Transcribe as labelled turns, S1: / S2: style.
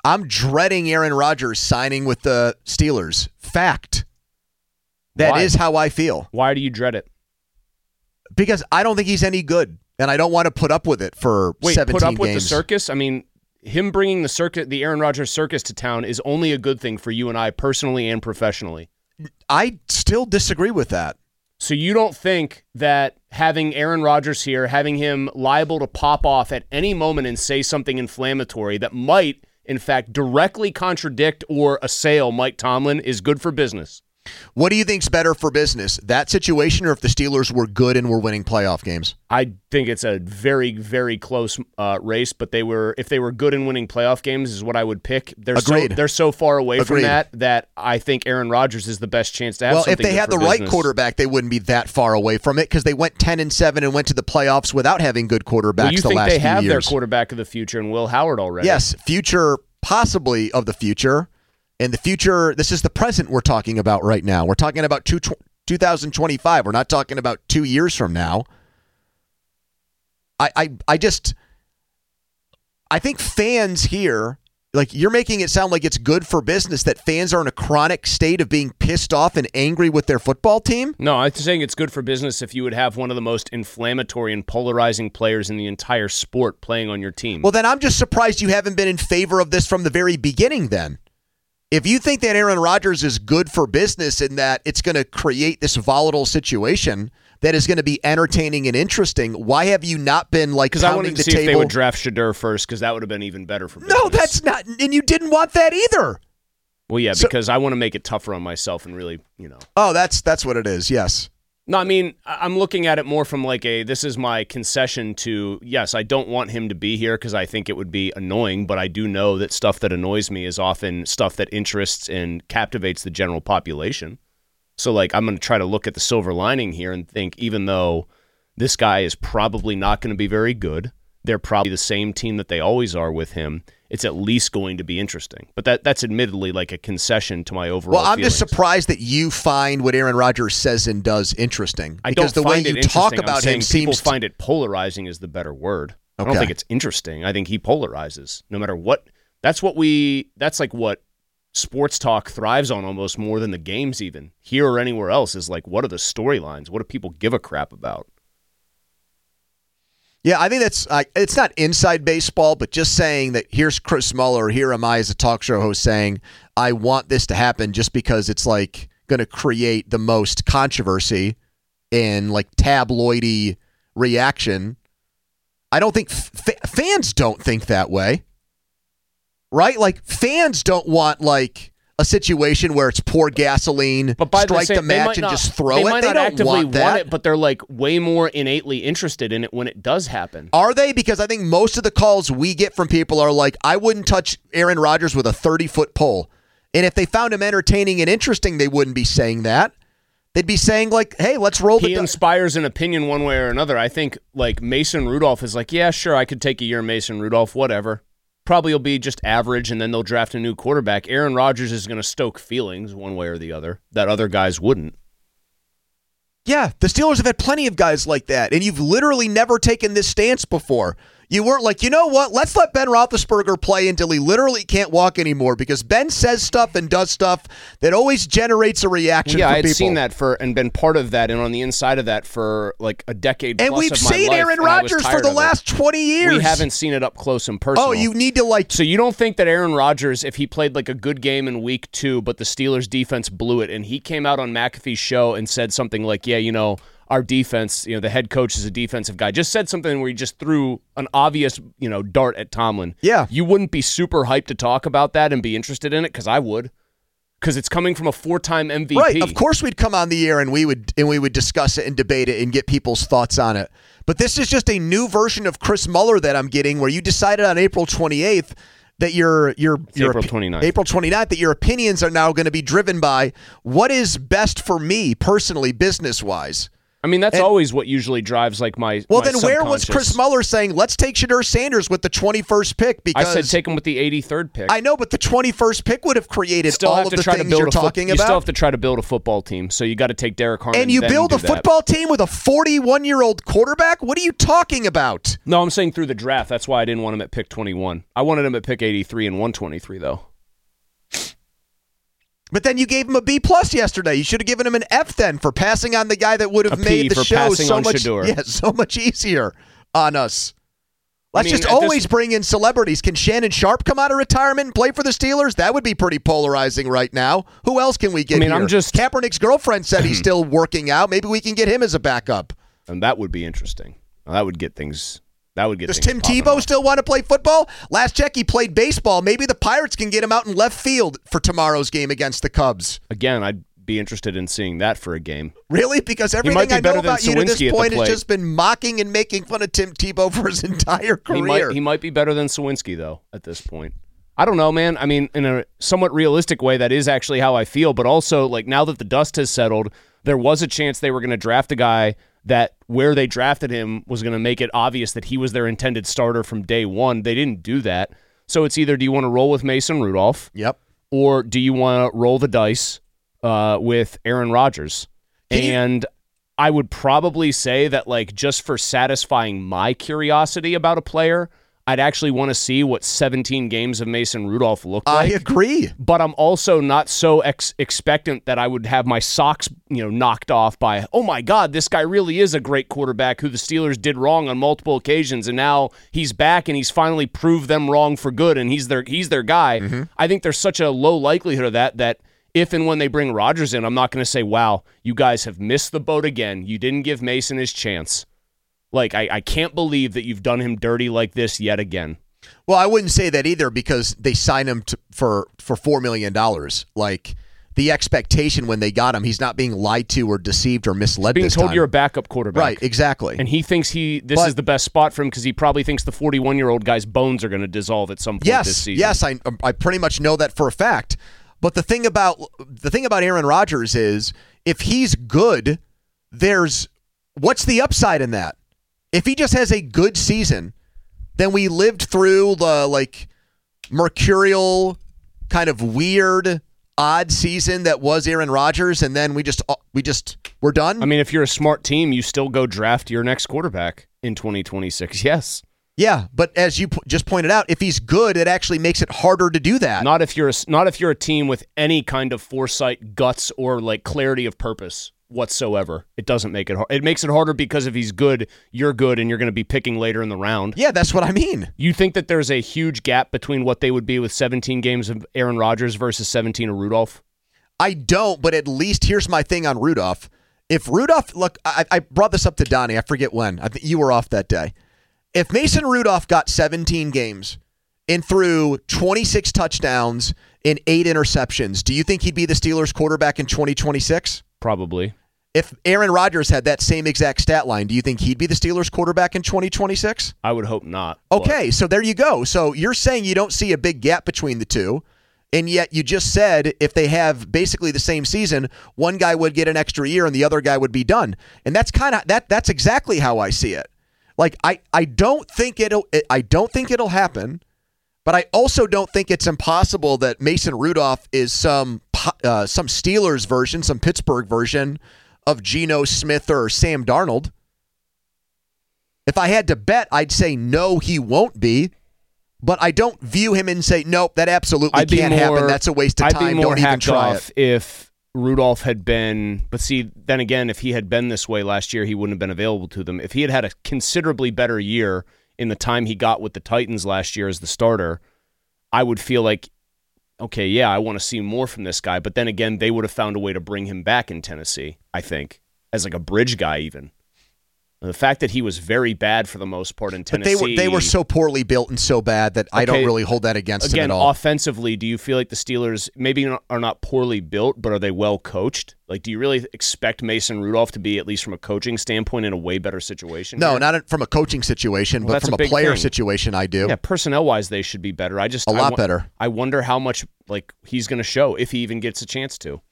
S1: I'm dreading Aaron Rodgers signing with the Steelers. Fact. That is how I feel.
S2: Why do you dread it?
S1: Because I don't think he's any good, and I don't want to put up with it for 17 games.
S2: Put up with the circus? I mean, him bringing the Aaron Rodgers circus to town is only a good thing for you and I personally and professionally.
S1: I still disagree with that.
S2: So you don't think that having Aaron Rodgers here, having him liable to pop off at any moment and say something inflammatory that might, in fact, directly contradict or assail Mike Tomlin is good for business?
S1: What do you think's better for business, that situation, or if the Steelers were good and were winning playoff games?
S2: I think it's a very, very close race, but if they were good and winning playoff games is what I would pick. They're so far away from that I think Aaron Rodgers is the best chance to have something.
S1: Well, if they had the right quarterback, they wouldn't be that far away from it because they went 10-7 and went to the playoffs without having good quarterbacks the last few years.
S2: You think they have their quarterback of the future in Will Howard already?
S1: Yes, future possibly of the future. And the future, this is the present we're talking about right now. We're talking about 2025. We're not talking about 2 years from now. I think fans here, like you're making it sound like it's good for business that fans are in a chronic state of being pissed off and angry with their football team.
S2: No, I'm saying it's good for business if you would have one of the most inflammatory and polarizing players in the entire sport playing on your team.
S1: Well, then I'm just surprised you haven't been in favor of this from the very beginning then. If you think that Aaron Rodgers is good for business and that it's going to create this volatile situation that is going to be entertaining and interesting, why have you not been like
S2: because I wanted to see if they would draft Shedeur first because that would have been even better for business.
S1: No, that's not, and you didn't want that either.
S2: Well, yeah, because I want to make it tougher on myself and really,
S1: Oh, that's what it is. Yes.
S2: No, I mean, I'm looking at it more from like this is my concession to, yes, I don't want him to be here because I think it would be annoying, but I do know that stuff that annoys me is often stuff that interests and captivates the general population. So, like, I'm going to try to look at the silver lining here and think even though this guy is probably not going to be very good, they're probably the same team that they always are with him, it's at least going to be interesting. But that's admittedly like a concession to my overall
S1: Well, I'm
S2: feelings.
S1: just surprised that you find what Aaron Rodgers says and does interesting.
S2: Because
S1: the way you talk about him
S2: people
S1: seems
S2: find it polarizing is the better word.
S1: Okay.
S2: I don't think it's interesting. I think he polarizes no matter what. That's like what sports talk thrives on almost more than the games even. Here or anywhere else is like, what are the storylines? What do people give a crap about?
S1: Yeah, I think that's it's not inside baseball, but just saying that here's Chris Muller, here am I as a talk show host saying I want this to happen just because it's like going to create the most controversy and like tabloidy reaction. I don't think fans don't think that way, right? Like fans don't want like a situation where it's pour gasoline, strike the match, and just throw it.
S2: They might not actively want
S1: that.
S2: it, but they're like way more innately interested in it when it does happen.
S1: Are they? Because I think most of the calls we get from people are like, I wouldn't touch Aaron Rodgers with a 30-foot pole. And if they found him entertaining and interesting, they wouldn't be saying that. They'd be saying like, hey, let's roll the
S2: He inspires an opinion one way or another. I think like Mason Rudolph is like, yeah, sure, I could take a year Mason Rudolph, whatever. Probably will be just average, and then they'll draft a new quarterback. Aaron Rodgers is going to stoke feelings one way or the other that other guys wouldn't.
S1: Yeah, the Steelers have had plenty of guys like that, and you've literally never taken this stance before. You weren't like, you know what, let's let Ben Roethlisberger play until he literally can't walk anymore because Ben says stuff and does stuff that always generates a reaction
S2: yeah,
S1: from
S2: I had
S1: people.
S2: seen that and been part of that and on the inside of that for like a decade plus
S1: and we've
S2: of my
S1: seen
S2: life,
S1: Aaron Rodgers for the last 20 years.
S2: We haven't seen it up close and personal.
S1: Oh, you need to like...
S2: So you don't think that Aaron Rodgers, if he played like a good game in week 2, but the Steelers defense blew it, and he came out on McAfee's show and said something like, yeah, our defense, the head coach is a defensive guy, just said something where he just threw an obvious, dart at Tomlin.
S1: Yeah.
S2: You wouldn't be super hyped to talk about that and be interested in it? Because I would. Because it's coming from a 4-time MVP.
S1: Right. Of course we'd come on the air and we would discuss it and debate it and get people's thoughts on it. But this is just a new version of Chris Muller that I'm getting where you decided on April 28th that your
S2: April 29th.
S1: April 29th that your opinions are now going to be driven by what is best for me personally, business-wise.
S2: I mean, that's always what usually drives like my.
S1: Well,
S2: my
S1: then where was Chris Muller saying, let's take Shedeur Sanders with the 21st pick? Because
S2: I said take him with the 83rd pick.
S1: I know, but the 21st pick would have created all of the things you're talking about.
S2: You still have to try to build a football team, so you got to take Derek Harmon.
S1: And you build a football team with a 41-year-old quarterback? What are you talking about?
S2: No, I'm saying through the draft. That's why I didn't want him at pick 21. I wanted him at pick 83 and 123, though.
S1: But then you gave him a B+ yesterday. You should have given him an F then for passing on the guy that would have made the show so much easier on us. Let's just always bring in celebrities. Can Shannon Sharp come out of retirement and play for the Steelers? That would be pretty polarizing right now. Who else can we get here? Kaepernick's girlfriend said he's still working out. Maybe we can get him as a backup.
S2: And that would be interesting. That would get things.
S1: Does Tim Tebow still want to play football? Last check, he played baseball. Maybe the Pirates can get him out in left field for tomorrow's game against the Cubs.
S2: Again, I'd be interested in seeing that for a game.
S1: Really? Because everything I know about you to this point has just been mocking and making fun of Tim Tebow for his entire career.
S2: He might be better than Sawinski, though, at this point. I don't know, man. I mean, in a somewhat realistic way, that is actually how I feel. But also, like, now that the dust has settled, there was a chance they were going to draft a guy that where they drafted him was going to make it obvious that he was their intended starter from day one. They didn't do that. So it's either do you want to roll with Mason Rudolph?
S1: Yep.
S2: Or do you want to roll the dice with Aaron Rodgers? I would probably say that, like, just for satisfying my curiosity about a player, I'd actually want to see what 17 games of Mason Rudolph look like.
S1: I agree.
S2: But I'm also not so expectant that I would have my socks, knocked off by, oh my God, this guy really is a great quarterback who the Steelers did wrong on multiple occasions, and now he's back and he's finally proved them wrong for good, and he's their guy. Mm-hmm. I think there's such a low likelihood of that if and when they bring Rodgers in, I'm not going to say, wow, you guys have missed the boat again. You didn't give Mason his chance. Like, I can't believe that you've done him dirty like this yet again.
S1: Well, I wouldn't say that either because they signed him for $4 million. Like, the expectation when they got him, he's not being lied to or deceived or misled this time.
S2: Being told you're a backup quarterback.
S1: Right, exactly.
S2: And he thinks this is the best spot for him because he probably thinks the 41-year-old guy's bones are going to dissolve at some point this season. Yes,
S1: I pretty much know that for a fact. But the thing about Aaron Rodgers is if he's good, what's the upside in that? If he just has a good season, then we lived through the mercurial kind of weird odd season that was Aaron Rodgers, and then we're done.
S2: I mean, if you're a smart team, you still go draft your next quarterback in 2026. Yes.
S1: Yeah, but as you just pointed out, if he's good, it actually makes it harder to do that.
S2: Not if you're a team with any kind of foresight, guts, or clarity of purpose whatsoever. It doesn't make it hard. It makes it harder because if he's good, you're good, and you're going to be picking later in the round.
S1: Yeah, that's what I mean.
S2: You think that there's a huge gap between what they would be with 17 games of Aaron Rodgers versus 17 of Rudolph?
S1: I don't, but at least here's my thing on Rudolph. If Rudolph, look, I brought this up to Donnie. I forget when. I think you were off that day. If Mason Rudolph got 17 games and threw 26 touchdowns and 8 interceptions, do you think he'd be the Steelers quarterback in 2026?
S2: Probably.
S1: If Aaron Rodgers had that same exact stat line, do you think he'd be the Steelers quarterback in 2026?
S2: I would hope not.
S1: Okay, so there you go. So you're saying you don't see a big gap between the two, and yet you just said if they have basically the same season, one guy would get an extra year and the other guy would be done. And that's that's exactly how I see it. Like I don't think it'll happen, but I also don't think it's impossible that Mason Rudolph is some Steelers version, some Pittsburgh version of Geno Smith or Sam Darnold. If I had to bet, I'd say no, he won't be. But I don't view him and say, nope, that absolutely can't happen. That's a waste of time. Don't even try it.
S2: If Rudolph had been, but see, then again, if he had been this way last year, he wouldn't have been available to them. If he had had a considerably better year in the time he got with the Titans last year as the starter, I would feel like, okay, yeah, I want to see more from this guy. But then again, they would have found a way to bring him back in Tennessee, I think, as like a bridge guy even. The fact that he was very bad for the most part in Tennessee.
S1: But they were so poorly built and so bad that I don't really hold that against him at all.
S2: Offensively, do you feel like the Steelers maybe are not poorly built, but are they well coached? Like, do you really expect Mason Rudolph to be, at least from a coaching standpoint, in a way better situation?
S1: No, not from a coaching situation, but from a player situation, I do.
S2: Yeah, personnel-wise, they should be better.
S1: A lot better.
S2: I wonder how much he's going to show if he even gets a chance to.